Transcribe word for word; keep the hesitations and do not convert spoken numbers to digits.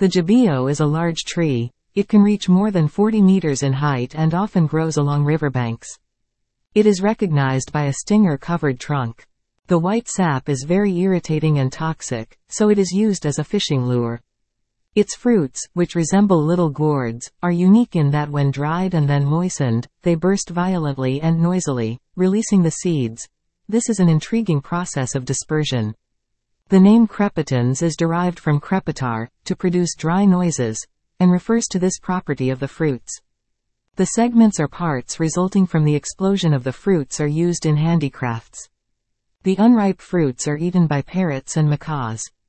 The jabillo is a large tree. It can reach more than forty meters in height and often grows along riverbanks. It is recognized by a stinger-covered trunk. The white sap is very irritating and toxic, so it is used as a fishing lure. Its fruits, which resemble little gourds, are unique in that when dried and then moistened, they burst violently and noisily, releasing the seeds. This is an intriguing process of dispersion. The name crepitans is derived from crepitar, to produce dry noises, and refers to this property of the fruits. The segments or parts resulting from the explosion of the fruits are used in handicrafts. The unripe fruits are eaten by parrots and macaws.